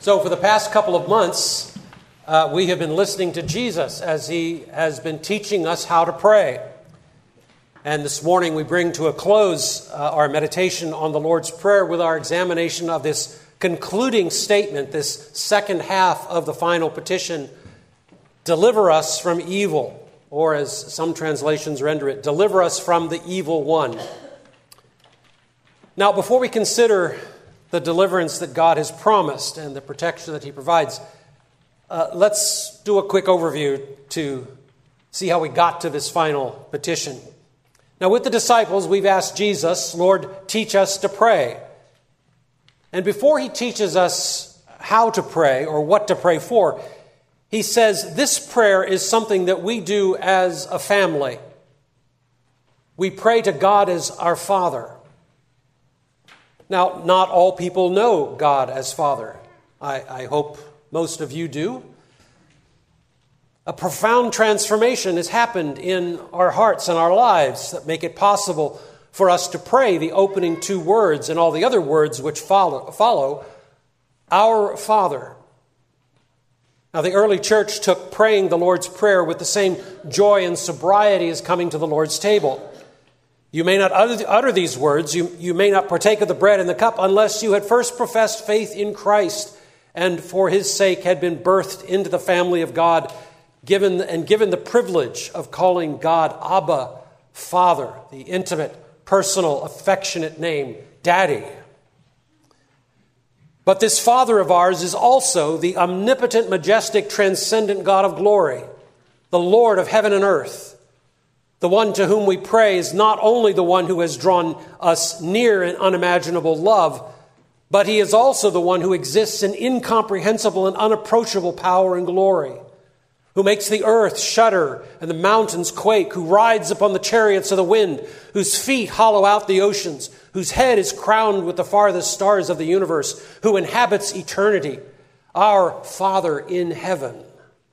So for the past couple of months, we have been listening to Jesus as he has been teaching us how to pray. And this morning we bring to a close our meditation on the Lord's Prayer with our examination of this concluding statement, this second half of the final petition, deliver us from evil, or as some translations render it, deliver us from the evil one. Now, before we consider the deliverance that God has promised and the protection that he provides, let's do a quick overview to see how we got to this final petition. Now, with the disciples, we've asked Jesus, Lord, teach us to pray. And before he teaches us how to pray or what to pray for, he says this prayer is something that we do as a family. We pray to God as our Father. Now, not all people know God as Father. I hope most of you do. A profound transformation has happened in our hearts and our lives that make it possible for us to pray the opening two words and all the other words which follow, our Father. Now, the early church took praying the Lord's Prayer with the same joy and sobriety as coming to the Lord's table. You may not utter these words, you may not partake of the bread and the cup unless you had first professed faith in Christ and for his sake had been birthed into the family of God, given the privilege of calling God Abba, Father, the intimate, personal, affectionate name, Daddy. But this Father of ours is also the omnipotent, majestic, transcendent God of glory, the Lord of heaven and earth. The one to whom we pray is not only the one who has drawn us near in unimaginable love, but he is also the one who exists in incomprehensible and unapproachable power and glory, who makes the earth shudder and the mountains quake, who rides upon the chariots of the wind, whose feet hollow out the oceans, whose head is crowned with the farthest stars of the universe, who inhabits eternity, our Father in heaven.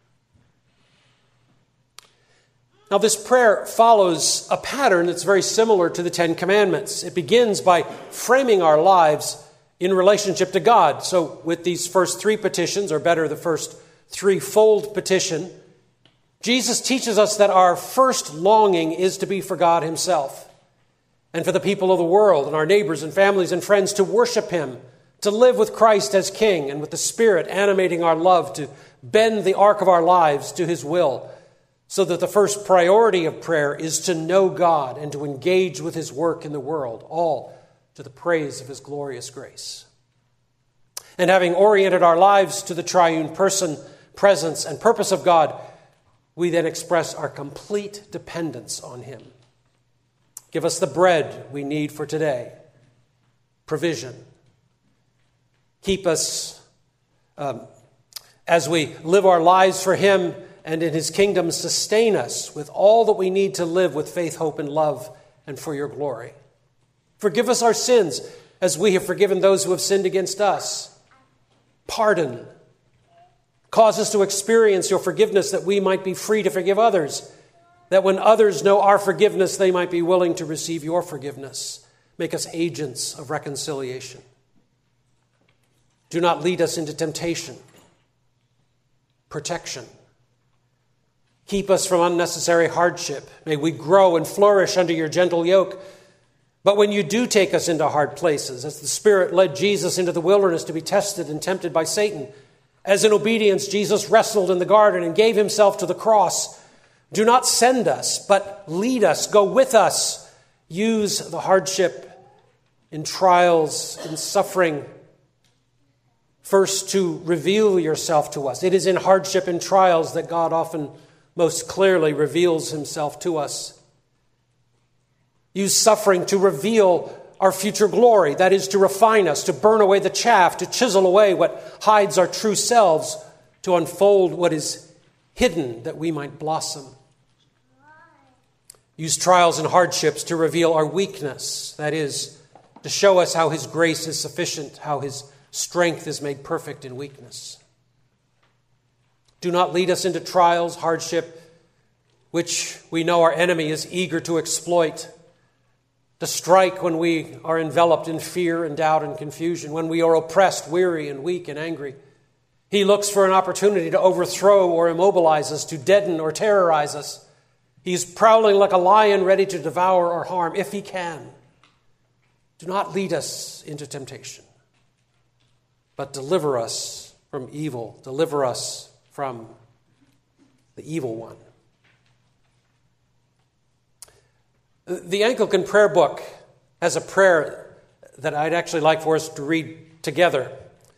Now, this prayer follows a pattern that's very similar to the Ten Commandments. It begins by framing our lives in relationship to God. So with these first three petitions, or better, the first threefold petition, Jesus teaches us that our first longing is to be for God himself and for the people of the world and our neighbors and families and friends to worship him, to live with Christ as King and with the Spirit animating our love to bend the arc of our lives to his will, so that the first priority of prayer is to know God and to engage with his work in the world, all to the praise of his glorious grace. And having oriented our lives to the triune person, presence, and purpose of God, we then express our complete dependence on him. Give us the bread we need for today, provision. Keep us as we live our lives for him, and in his kingdom sustain us with all that we need to live with faith, hope, and love, and for your glory. Forgive us our sins as we have forgiven those who have sinned against us. Pardon. Cause us to experience your forgiveness that we might be free to forgive others, that when others know our forgiveness, they might be willing to receive your forgiveness. Make us agents of reconciliation. Do not lead us into temptation. Protection. Keep us from unnecessary hardship. May we grow and flourish under your gentle yoke. But when you do take us into hard places, as the Spirit led Jesus into the wilderness to be tested and tempted by Satan, as in obedience Jesus wrestled in the garden and gave himself to the cross, do not send us, but lead us, go with us. Use the hardship in trials, in suffering, first to reveal yourself to us. It is in hardship and trials that God often most clearly reveals himself to us. Use suffering to reveal our future glory, that is, to refine us, to burn away the chaff, to chisel away what hides our true selves, to unfold what is hidden that we might blossom. Use trials and hardships to reveal our weakness, that is, to show us how his grace is sufficient, how his strength is made perfect in weakness. Do not lead us into trials, hardship, which we know our enemy is eager to exploit, to strike when we are enveloped in fear and doubt and confusion, when we are oppressed, weary, and weak and angry. He looks for an opportunity to overthrow or immobilize us, to deaden or terrorize us. He's prowling like a lion ready to devour or harm if he can. Do not lead us into temptation, but deliver us from evil. Deliver us from the evil one. The Anglican prayer book has a prayer that I'd actually like for us to read together.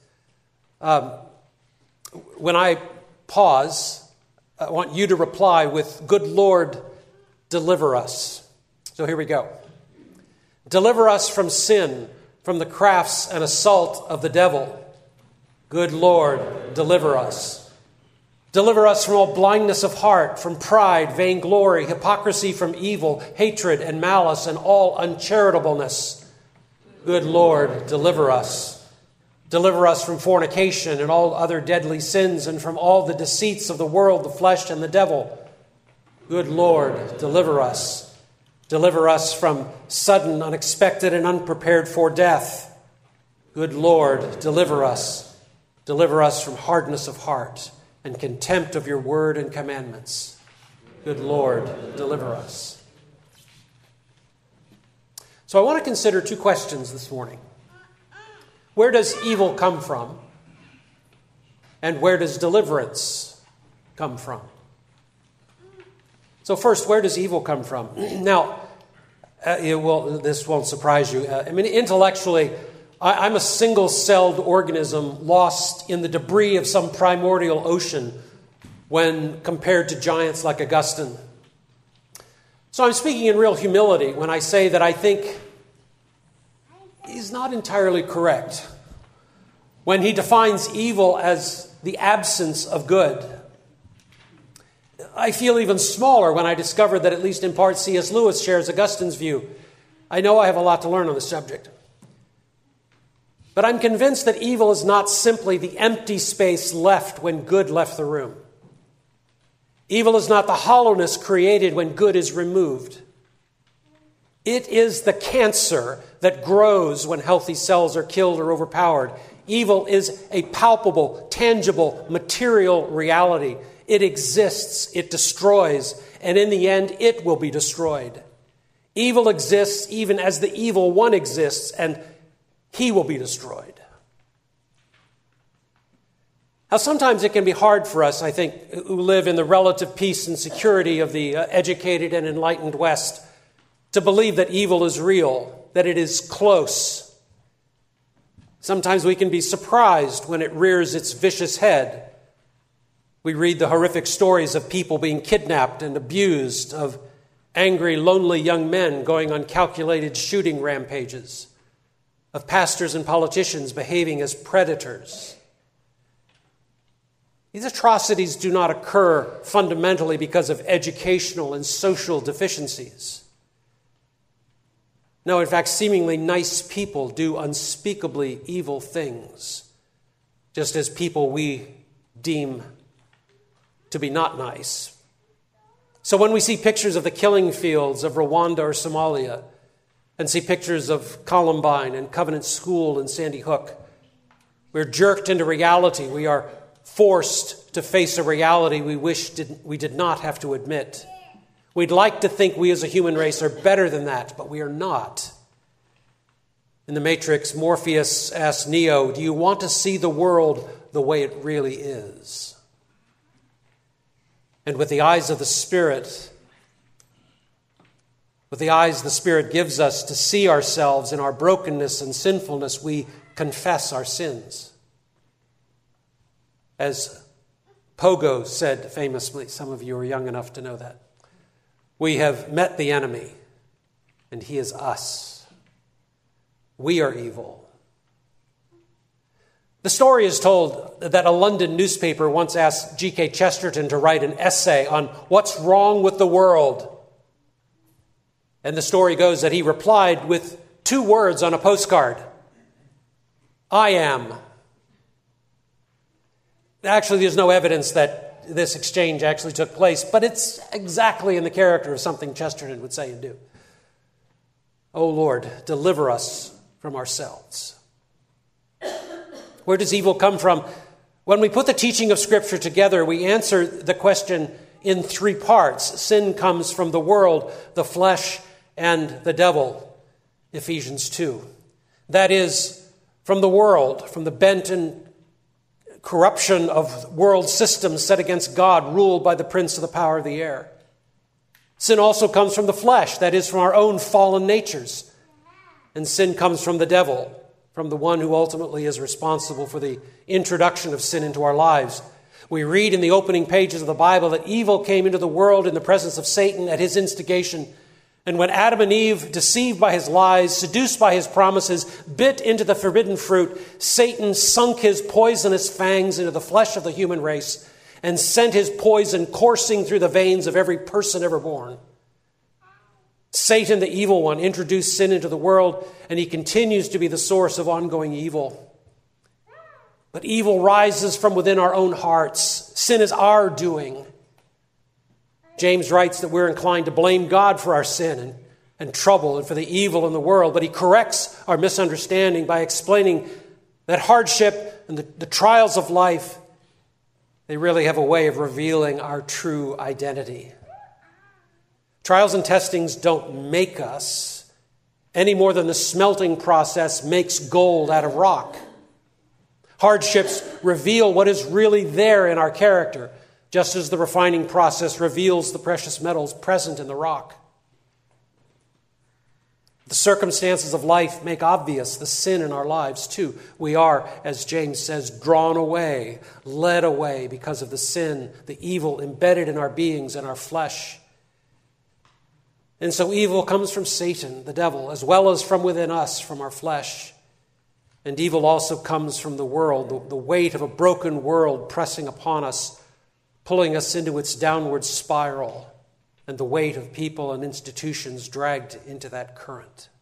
When I pause, I want you to reply with, "Good Lord, deliver us." So here we go. Deliver us from sin, from the crafts and assault of the devil. Good Lord, deliver us. Deliver us from all blindness of heart, from pride, vainglory, hypocrisy, from evil, hatred and malice, and all uncharitableness. Good Lord, deliver us. Deliver us from fornication and all other deadly sins, and from all the deceits of the world, the flesh, and the devil. Good Lord, deliver us. Deliver us from sudden, unexpected, and unprepared for death. Good Lord, deliver us. Deliver us from hardness of heart and contempt of your word and commandments. Good Lord, deliver us. So I want to consider two questions this morning. Where does evil come from? And where does deliverance come from? So first, where does evil come from? Now, this won't surprise you. Intellectually, I'm a single-celled organism lost in the debris of some primordial ocean when compared to giants like Augustine. So I'm speaking in real humility when I say that I think he's not entirely correct when he defines evil as the absence of good. I feel even smaller when I discover that at least in part C.S. Lewis shares Augustine's view. I know I have a lot to learn on the subject. But I'm convinced that evil is not simply the empty space left when good left the room. Evil is not the hollowness created when good is removed. It is the cancer that grows when healthy cells are killed or overpowered. Evil is a palpable, tangible, material reality. It exists, it destroys, and in the end, it will be destroyed. Evil exists even as the evil one exists, and he will be destroyed. Now, sometimes it can be hard for us, I think, who live in the relative peace and security of the educated and enlightened West, to believe that evil is real, that it is close. Sometimes we can be surprised when it rears its vicious head. We read the horrific stories of people being kidnapped and abused, of angry, lonely young men going on calculated shooting rampages, of pastors and politicians behaving as predators. These atrocities do not occur fundamentally because of educational and social deficiencies. No, in fact, seemingly nice people do unspeakably evil things, just as people we deem to be not nice. So when we see pictures of the killing fields of Rwanda or Somalia, and see pictures of Columbine and Covenant School and Sandy Hook, we're jerked into reality. We are forced to face a reality we wish we did not have to admit. We'd like to think we as a human race are better than that, but we are not. In the Matrix, Morpheus asks Neo, "Do you want to see the world the way it really is?" And with the eyes of the Spirit, with the eyes the Spirit gives us to see ourselves in our brokenness and sinfulness, we confess our sins. As Pogo said famously, some of you are young enough to know that, we have met the enemy, and he is us. We are evil. The story is told that a London newspaper once asked G.K. Chesterton to write an essay on what's wrong with the world. And the story goes that he replied with 2 words on a postcard: "I am." Actually, there's no evidence that this exchange actually took place, but it's exactly in the character of something Chesterton would say and do. Oh Lord, deliver us from ourselves. Where does evil come from? When we put the teaching of Scripture together, we answer the question in three parts. Sin comes from the world, the flesh, and the devil, Ephesians 2. That is, from the world, from the bent and corruption of world systems set against God, ruled by the prince of the power of the air. Sin also comes from the flesh, that is, from our own fallen natures. And sin comes from the devil, from the one who ultimately is responsible for the introduction of sin into our lives. We read in the opening pages of the Bible that evil came into the world in the presence of Satan at his instigation. And when Adam and Eve, deceived by his lies, seduced by his promises, bit into the forbidden fruit, Satan sunk his poisonous fangs into the flesh of the human race and sent his poison coursing through the veins of every person ever born. Satan, the evil one, introduced sin into the world, and he continues to be the source of ongoing evil. But evil rises from within our own hearts. Sin is our doing. James writes that we're inclined to blame God for our sin and trouble and for the evil in the world, but he corrects our misunderstanding by explaining that hardship and the trials of life, they really have a way of revealing our true identity. Trials and testings don't make us any more than the smelting process makes gold out of rock. Hardships reveal what is really there in our character, just as the refining process reveals the precious metals present in the rock. The circumstances of life make obvious the sin in our lives too. We are, as James says, drawn away, led away because of the sin, the evil embedded in our beings and our flesh. And so evil comes from Satan, the devil, as well as from within us, from our flesh. And evil also comes from the world, the weight of a broken world pressing upon us, pulling us into its downward spiral, and the weight of people and institutions dragged into that current.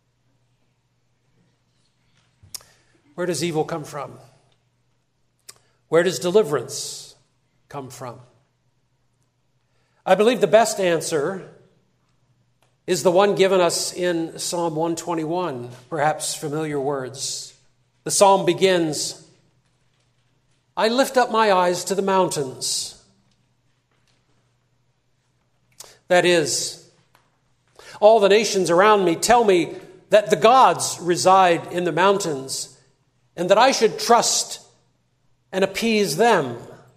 Where does evil come from? Where does deliverance come from? I believe the best answer is the one given us in Psalm 121, perhaps familiar words. The psalm begins, "I lift up my eyes to the mountains." That is, all the nations around me tell me that the gods reside in the mountains and that I should trust and appease them.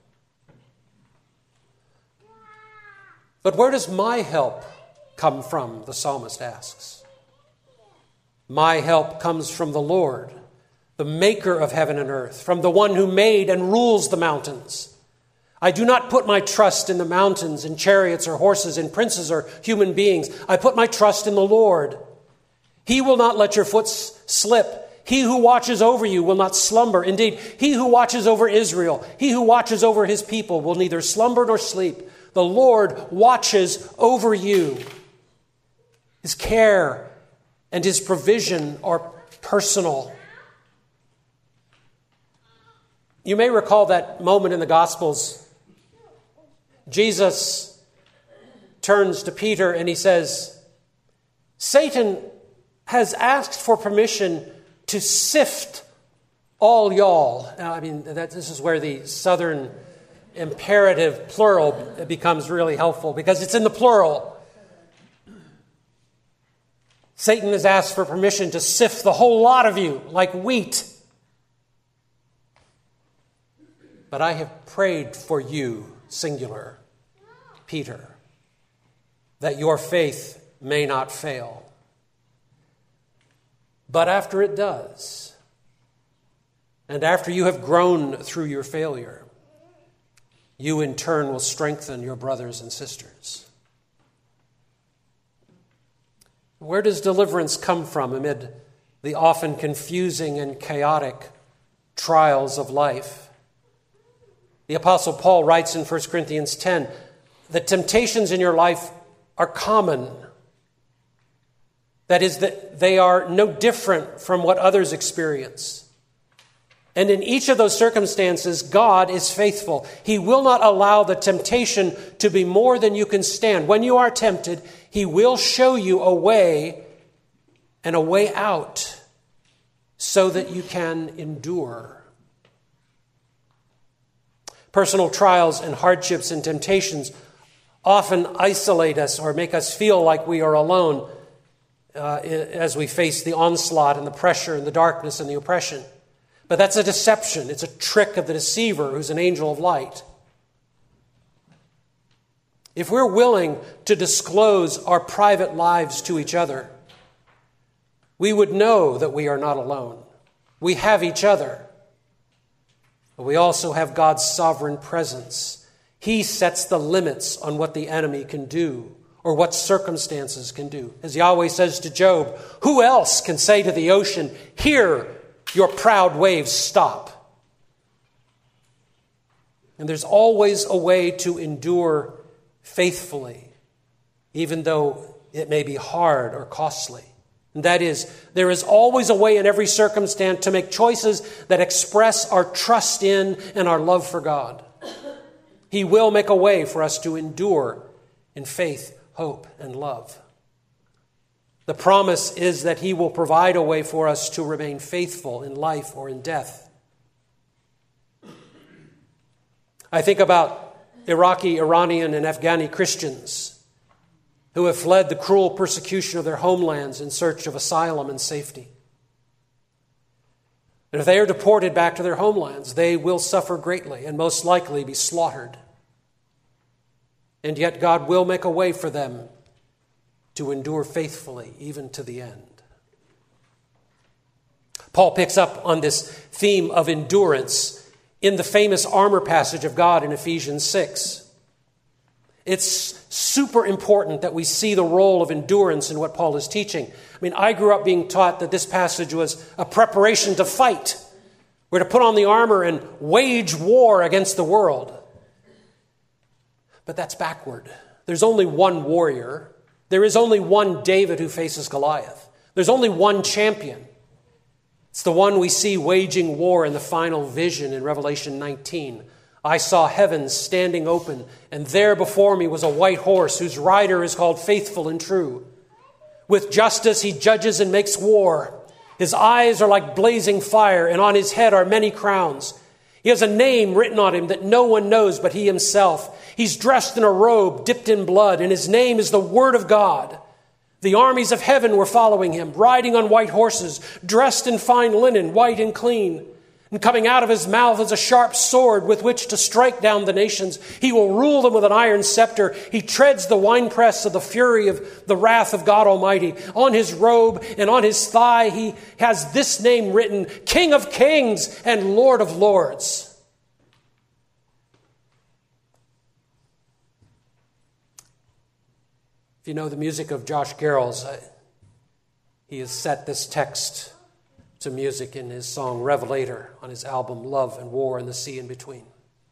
But where does my help come from, the psalmist asks. My help comes from the Lord, the maker of heaven and earth, from the one who made and rules the mountains. I do not put my trust in the mountains, in chariots or horses, in princes or human beings. I put my trust in the Lord. He will not let your foot slip. He who watches over you will not slumber. Indeed, he who watches over Israel, he who watches over his people will neither slumber nor sleep. The Lord watches over you. His care and his provision are personal. You may recall that moment in the Gospels. Jesus turns to Peter and he says, Satan has asked for permission to sift all y'all. Now, this is where the Southern imperative plural becomes really helpful because it's in the plural. Satan has asked for permission to sift the whole lot of you like wheat. But I have prayed for you, singular, Peter, that your faith may not fail. But after it does, and after you have grown through your failure, you in turn will strengthen your brothers and sisters. Where does deliverance come from amid the often confusing and chaotic trials of life? The Apostle Paul writes in 1 Corinthians 10 that temptations in your life are common. That is, that they are no different from what others experience. And in each of those circumstances, God is faithful. He will not allow the temptation to be more than you can stand. When you are tempted, He will show you a way and a way out so that you can endure. Personal trials and hardships and temptations often isolate us or make us feel like we are alone as we face the onslaught and the pressure and the darkness and the oppression. But that's a deception. It's a trick of the deceiver who's an angel of light. If we're willing to disclose our private lives to each other, we would know that we are not alone. We have each other. But we also have God's sovereign presence. He sets the limits on what the enemy can do or what circumstances can do. As Yahweh says to Job, who else can say to the ocean, here, your proud waves stop? And there's always a way to endure faithfully, even though it may be hard or costly. And that is, there is always a way in every circumstance to make choices that express our trust in and our love for God. He will make a way for us to endure in faith, hope, and love. The promise is that He will provide a way for us to remain faithful in life or in death. I think about Iraqi, Iranian, and Afghani Christians who have fled the cruel persecution of their homelands in search of asylum and safety. And if they are deported back to their homelands, they will suffer greatly and most likely be slaughtered. And yet God will make a way for them to endure faithfully, even to the end. Paul picks up on this theme of endurance in the famous armor passage of God in Ephesians 6. It's super important that we see the role of endurance in what Paul is teaching. I mean, I grew up being taught that this passage was a preparation to fight. We're to put on the armor and wage war against the world. But that's backward. There's only one warrior. There is only one David who faces Goliath. There's only one champion. It's the one we see waging war in the final vision in Revelation 19. I saw heavens standing open, and there before me was a white horse whose rider is called Faithful and True. With justice he judges and makes war. His eyes are like blazing fire, and on his head are many crowns. He has a name written on him that no one knows but he himself. He's dressed in a robe dipped in blood, and his name is the Word of God. The armies of heaven were following him, riding on white horses, dressed in fine linen, white and clean. And coming out of his mouth is a sharp sword with which to strike down the nations. He will rule them with an iron scepter. He treads the winepress of the fury of the wrath of God Almighty. On his robe and on his thigh he has this name written, King of Kings and Lord of Lords. If you know the music of Josh Garrels, he has set this text to music in his song Revelator on his album Love and War and the Sea in Between.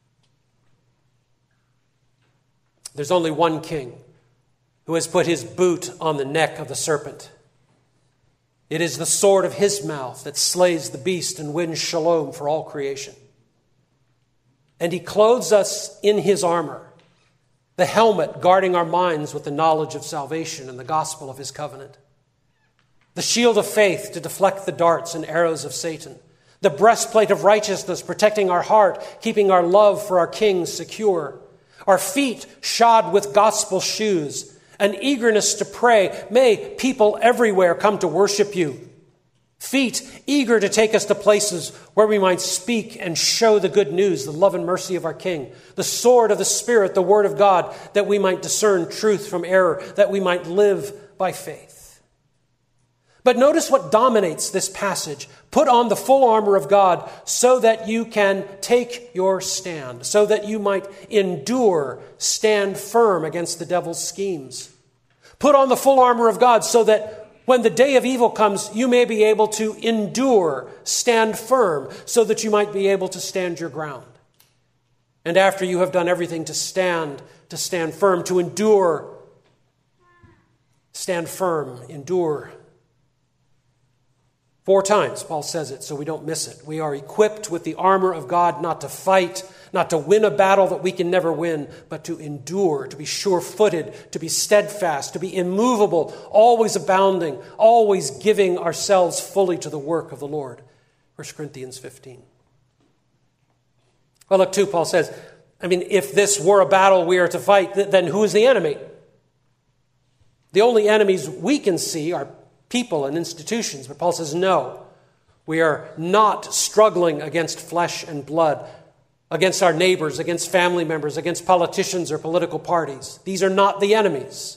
There's only one king who has put his boot on the neck of the serpent. It is the sword of his mouth that slays the beast and wins shalom for all creation. And he clothes us in his armor, the helmet guarding our minds with the knowledge of salvation and the gospel of his covenant. The shield of faith to deflect the darts and arrows of Satan. The breastplate of righteousness protecting our heart, keeping our love for our King secure. Our feet shod with gospel shoes. An eagerness to pray. May people everywhere come to worship you. Feet eager to take us to places where we might speak and show the good news, the love and mercy of our King. The sword of the Spirit, the Word of God, that we might discern truth from error, that we might live by faith. But notice what dominates this passage. Put on the full armor of God so that you can take your stand, so that you might endure, stand firm against the devil's schemes. Put on the full armor of God so that when the day of evil comes, you may be able to endure, stand firm, so that you might be able to stand your ground. And after you have done everything to stand firm, to endure, stand firm, endure. 4 times, Paul says it, so we don't miss it. We are equipped with the armor of God not to fight, not to win a battle that we can never win, but to endure, to be sure-footed, to be steadfast, to be immovable, always abounding, always giving ourselves fully to the work of the Lord. 1 Corinthians 15. Well, look, too, Paul says, if this were a battle we are to fight, then who is the enemy? The only enemies we can see are people and institutions. But Paul says, no, we are not struggling against flesh and blood, against our neighbors, against family members, against politicians or political parties. These are not the enemies.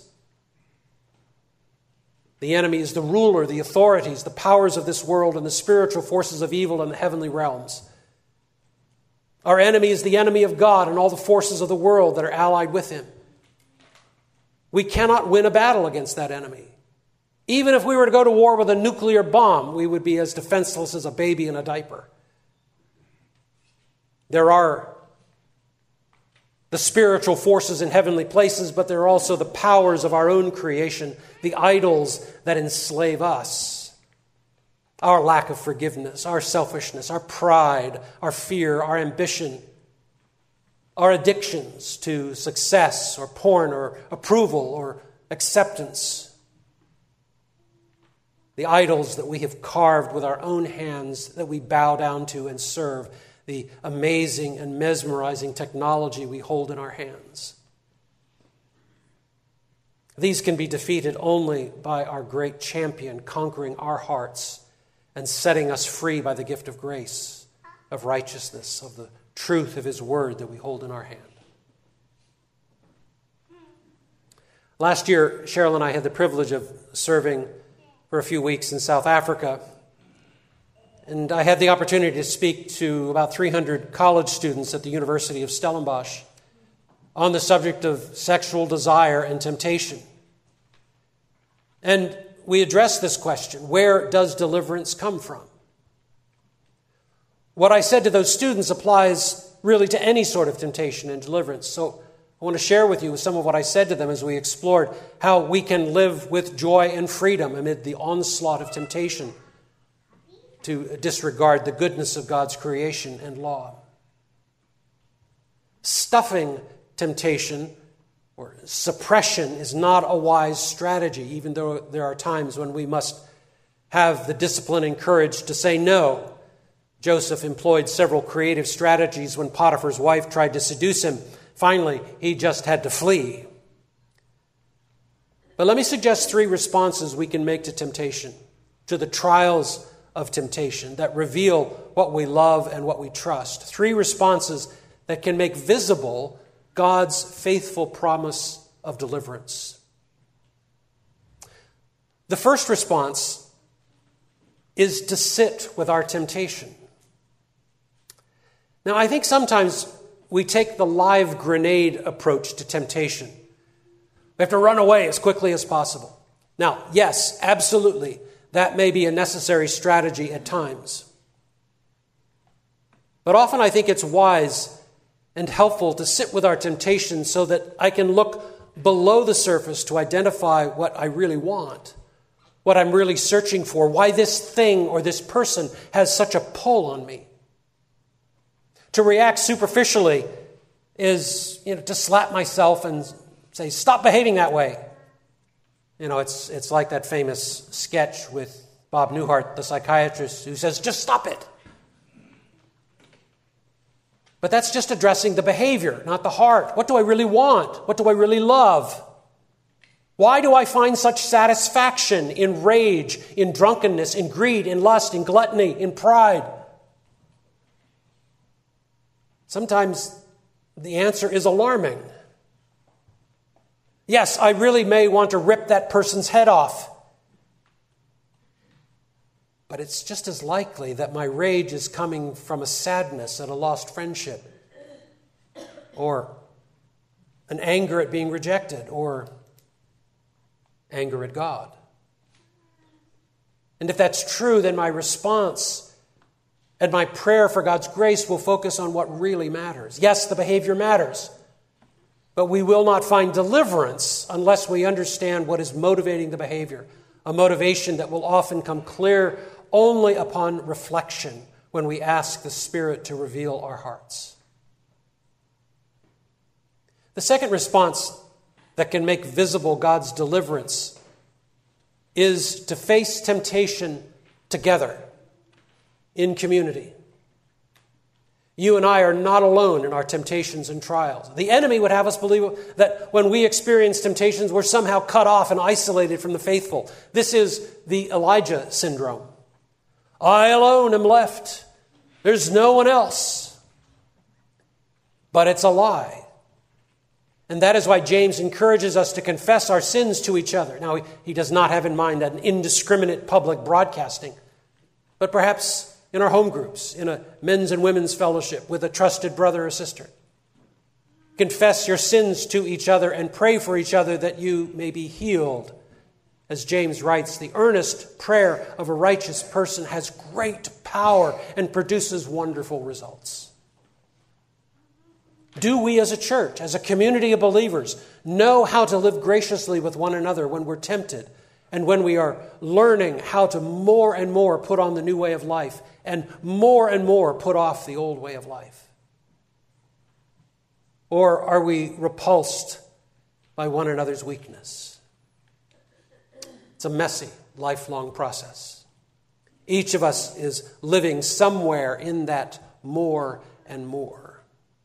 The enemy is the ruler, the authorities, the powers of this world, and the spiritual forces of evil in the heavenly realms. Our enemy is the enemy of God and all the forces of the world that are allied with him. We cannot win a battle against that enemy. Even if we were to go to war with a nuclear bomb, we would be as defenseless as a baby in a diaper. There are the spiritual forces in heavenly places, but there are also the powers of our own creation, the idols that enslave us. Our lack of forgiveness, our selfishness, our pride, our fear, our ambition, our addictions to success or porn or approval or acceptance. The idols that we have carved with our own hands that we bow down to and serve. The amazing and mesmerizing technology we hold in our hands. These can be defeated only by our great champion conquering our hearts and setting us free by the gift of grace, of righteousness, of the truth of his word that we hold in our hand. Last year, Cheryl and I had the privilege of serving for a few weeks in South Africa. And I had the opportunity to speak to about 300 college students at the University of Stellenbosch on the subject of sexual desire and temptation. And we addressed this question: where does deliverance come from? What I said to those students applies really to any sort of temptation and deliverance. So I want to share with you some of what I said to them as we explored how we can live with joy and freedom amid the onslaught of temptation to disregard the goodness of God's creation and law. Stuffing temptation or suppression is not a wise strategy, even though there are times when we must have the discipline and courage to say no. Joseph employed several creative strategies when Potiphar's wife tried to seduce him. Finally, he just had to flee. But let me suggest 3 responses we can make to temptation, to the trials of temptation that reveal what we love and what we trust. 3 responses that can make visible God's faithful promise of deliverance. The first response is to sit with our temptation. Now, I think sometimes we take the live grenade approach to temptation. We have to run away as quickly as possible. Now, yes, absolutely, that may be a necessary strategy at times. But often I think it's wise and helpful to sit with our temptation so that I can look below the surface to identify what I really want, what I'm really searching for, why this thing or this person has such a pull on me. To react superficially is, to slap myself and say, stop behaving that way. It's like that famous sketch with Bob Newhart, the psychiatrist, who says, just stop it. But that's just addressing the behavior, not the heart. What do I really want? What do I really love? Why do I find such satisfaction in rage, in drunkenness, in greed, in lust, in gluttony, in pride? Sometimes the answer is alarming. Yes, I really may want to rip that person's head off. But it's just as likely that my rage is coming from a sadness at a lost friendship, or an anger at being rejected, or anger at God. And if that's true, then my response and my prayer for God's grace will focus on what really matters. Yes, the behavior matters, but we will not find deliverance unless we understand what is motivating the behavior, a motivation that will often come clear only upon reflection when we ask the Spirit to reveal our hearts. The second response that can make visible God's deliverance is to face temptation together in community. You and I are not alone in our temptations and trials. The enemy would have us believe that when we experience temptations, we're somehow cut off and isolated from the faithful. This is the Elijah syndrome. I alone am left. There's no one else. But it's a lie. And that is why James encourages us to confess our sins to each other. Now, he does not have in mind an indiscriminate public broadcasting, but perhaps in our home groups, in a men's and women's fellowship with a trusted brother or sister. Confess your sins to each other and pray for each other that you may be healed. As James writes, the earnest prayer of a righteous person has great power and produces wonderful results. Do we as a church, as a community of believers, know how to live graciously with one another when we're tempted and when we are learning how to more and more put on the new way of life and more put off the old way of life? Or are we repulsed by one another's weakness? It's a messy, lifelong process. Each of us is living somewhere in that more and more.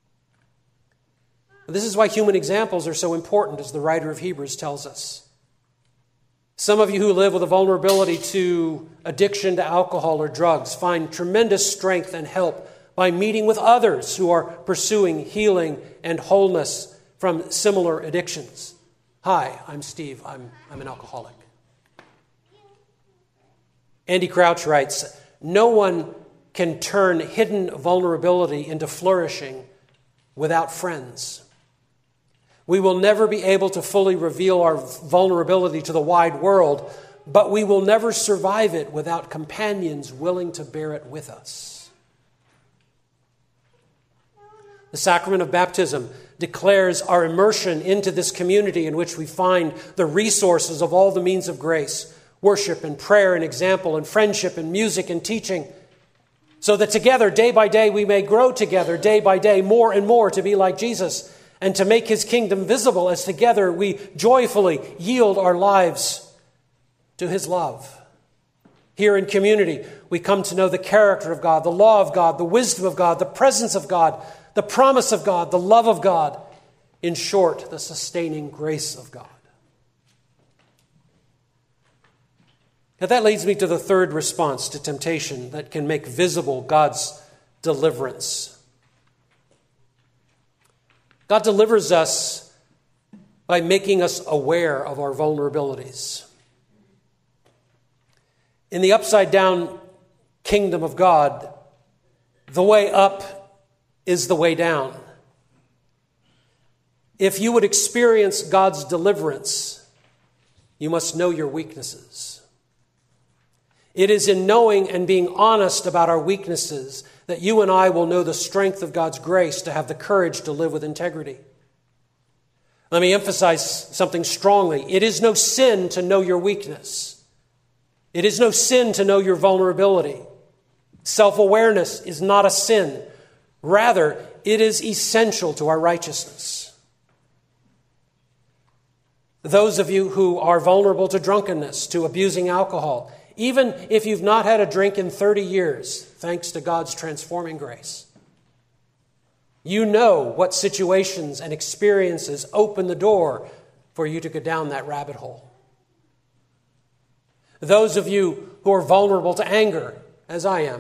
This is why human examples are so important, as the writer of Hebrews tells us. Some of you who live with a vulnerability to addiction to alcohol or drugs find tremendous strength and help by meeting with others who are pursuing healing and wholeness from similar addictions. Hi, I'm Steve. I'm an alcoholic. Andy Crouch writes, no one can turn hidden vulnerability into flourishing without friends. We will never be able to fully reveal our vulnerability to the wide world, but we will never survive it without companions willing to bear it with us. The sacrament of baptism declares our immersion into this community in which we find the resources of all the means of grace, worship and prayer and example and friendship and music and teaching, so that together, day by day, we may grow together, day by day, more and more to be like Jesus, and to make his kingdom visible as together we joyfully yield our lives to his love. Here in community, we come to know the character of God, the law of God, the wisdom of God, the presence of God, the promise of God, the love of God. In short, the sustaining grace of God. Now that leads me to the third response to temptation that can make visible God's deliverance. God delivers us by making us aware of our vulnerabilities. In the upside-down kingdom of God, the way up is the way down. If you would experience God's deliverance, you must know your weaknesses. It is in knowing and being honest about our weaknesses that you and I will know the strength of God's grace to have the courage to live with integrity. Let me emphasize something strongly. It is no sin to know your weakness. It is no sin to know your vulnerability. Self-awareness is not a sin. Rather, it is essential to our righteousness. Those of you who are vulnerable to drunkenness, to abusing alcohol, even if you've not had a drink in 30 years, thanks to God's transforming grace, you know what situations and experiences open the door for you to go down that rabbit hole. Those of you who are vulnerable to anger, as I am,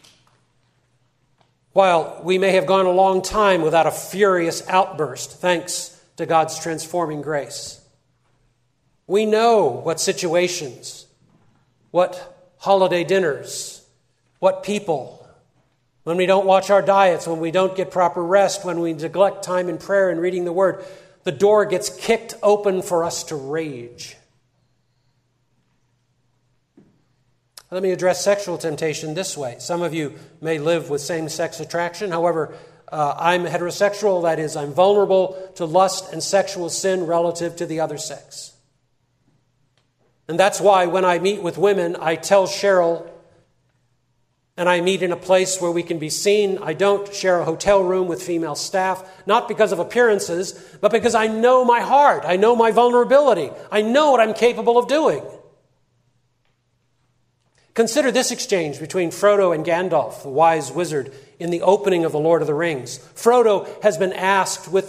while we may have gone a long time without a furious outburst, thanks to God's transforming grace, we know what situations, what holiday dinners, what people, when we don't watch our diets, when we don't get proper rest, when we neglect time in prayer and reading the Word, the door gets kicked open for us to rage. Let me address sexual temptation this way. Some of you may live with same-sex attraction. However, I'm heterosexual. That is, I'm vulnerable to lust and sexual sin relative to the other sex. And that's why when I meet with women, I tell Cheryl, and I meet in a place where we can be seen. I don't share a hotel room with female staff, not because of appearances, but because I know my heart. I know my vulnerability. I know what I'm capable of doing. Consider this exchange between Frodo and Gandalf, the wise wizard, in the opening of The Lord of the Rings. Frodo has been tasked with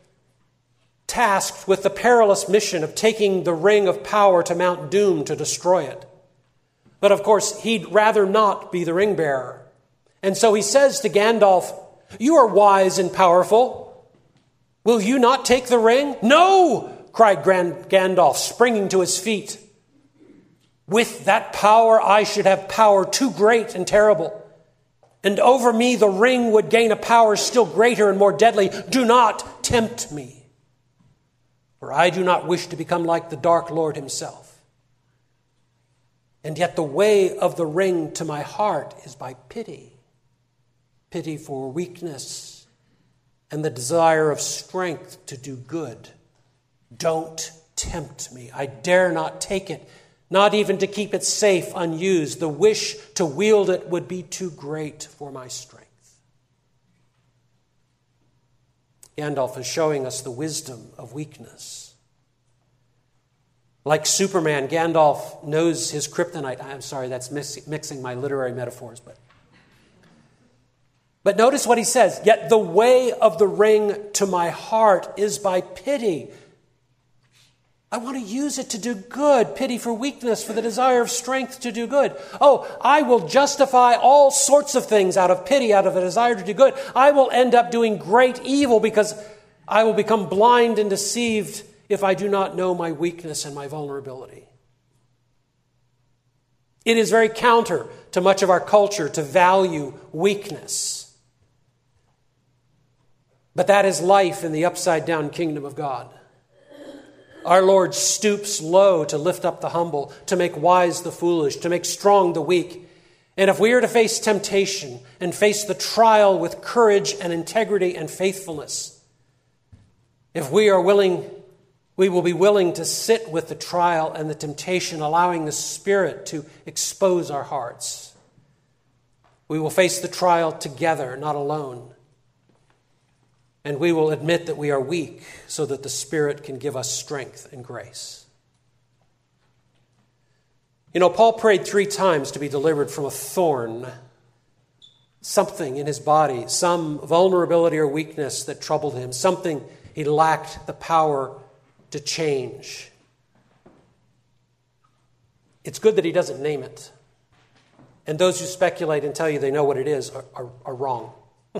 the perilous mission of taking the Ring of Power to Mount Doom to destroy it. But of course, he'd rather not be the ring bearer. And so he says to Gandalf, "You are wise and powerful. Will you not take the ring?" "No!" cried Gandalf, springing to his feet. "With that power, I should have power too great and terrible. And over me, the ring would gain a power still greater and more deadly. Do not tempt me, for I do not wish to become like the Dark Lord himself. And yet the way of the ring to my heart is by pity. Pity for weakness and the desire of strength to do good. Don't tempt me. I dare not take it, not even to keep it safe unused. The wish to wield it would be too great for my strength." Gandalf is showing us the wisdom of weakness. Like Superman, Gandalf knows his kryptonite. I'm sorry, that's mixing my literary metaphors. But notice what he says. "Yet the way of the ring to my heart is by pity." I want to use it to do good. Pity for weakness, for the desire of strength to do good. Oh, I will justify all sorts of things out of pity, out of a desire to do good. I will end up doing great evil because I will become blind and deceived if I do not know my weakness and my vulnerability. It is very counter to much of our culture to value weakness. But that is life in the upside-down kingdom of God. Our Lord stoops low to lift up the humble, to make wise the foolish, to make strong the weak. And if we are to face temptation and face the trial with courage and integrity and faithfulness, if we are willing, we will be willing to sit with the trial and the temptation, allowing the Spirit to expose our hearts. We will face the trial together, not alone. And we will admit that we are weak so that the Spirit can give us strength and grace. You know, Paul prayed 3 times to be delivered from a thorn, something in his body, some vulnerability or weakness that troubled him, something he lacked the power to change. It's good that he doesn't name it. And those who speculate and tell you they know what it is are wrong.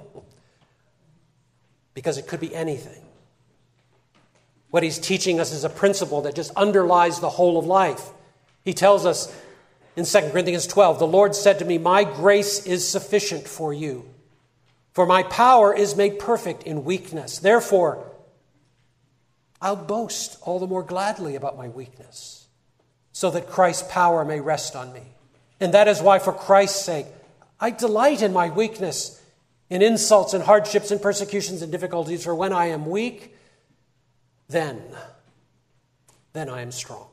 Because it could be anything. What he's teaching us is a principle that just underlies the whole of life. He tells us in 2 Corinthians 12, "The Lord said to me, my grace is sufficient for you, for my power is made perfect in weakness. Therefore, I'll boast all the more gladly about my weakness, so that Christ's power may rest on me. And that is why, for Christ's sake, I delight in my weakness, in insults and hardships and persecutions and difficulties, for when I am weak, then I am strong."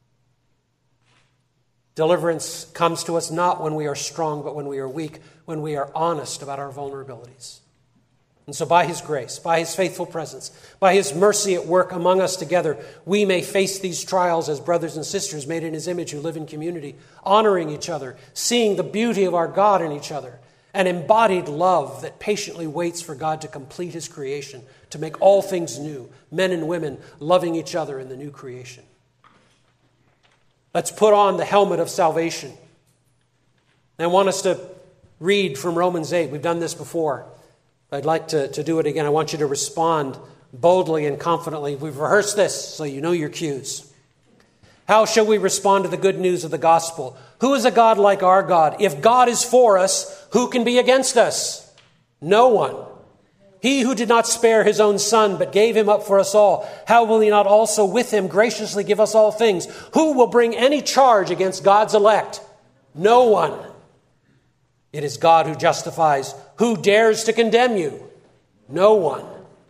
Deliverance comes to us not when we are strong, but when we are weak, when we are honest about our vulnerabilities. And so by His grace, by His faithful presence, by His mercy at work among us together, we may face these trials as brothers and sisters made in His image who live in community, honoring each other, seeing the beauty of our God in each other, an embodied love that patiently waits for God to complete His creation, to make all things new, men and women loving each other in the new creation. Let's put on the helmet of salvation. I want us to read from Romans 8. We've done this before. I'd like to do it again. I want you to respond boldly and confidently. We've rehearsed this, so you know your cues. How shall we respond to the good news of the gospel? Who is a God like our God? If God is for us, who can be against us? No one. He who did not spare His own Son, but gave Him up for us all, how will He not also with Him graciously give us all things? Who will bring any charge against God's elect? No one. It is God who justifies. Who dares to condemn you? No one.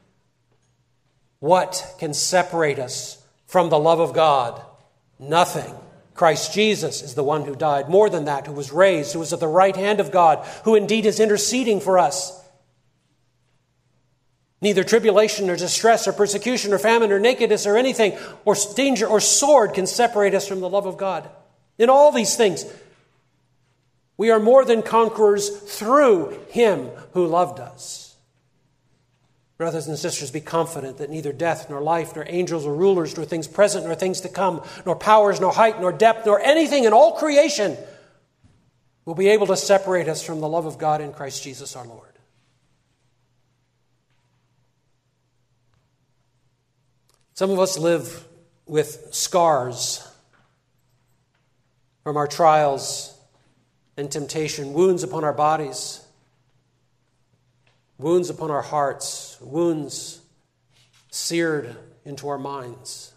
What can separate us from the love of God? Nothing. Christ Jesus is the one who died. More than that, who was raised, who is at the right hand of God, who indeed is interceding for us. Neither tribulation or distress or persecution or famine or nakedness or anything or danger or sword can separate us from the love of God. In all these things, We are more than conquerors through him who loved us. Brothers and sisters, be confident that neither death, nor life, nor angels, or rulers, nor things present, nor things to come, nor powers, nor height, nor depth, nor anything in all creation will be able to separate us from the love of God in Christ Jesus our Lord. Some of us live with scars from our trials and temptation, wounds upon our bodies, wounds upon our hearts, wounds seared into our minds.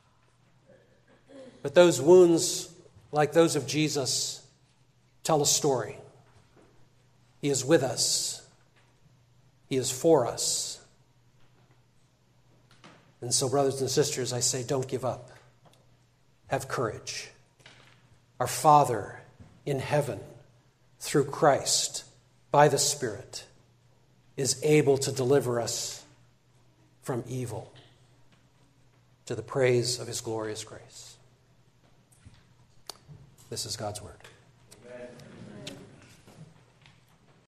But those wounds, like those of Jesus, tell a story. He is with us. He is for us. And so, brothers and sisters, I say, don't give up. Have courage. Our Father in heaven, through Christ, by the Spirit, is able to deliver us from evil to the praise of his glorious grace. This is God's word.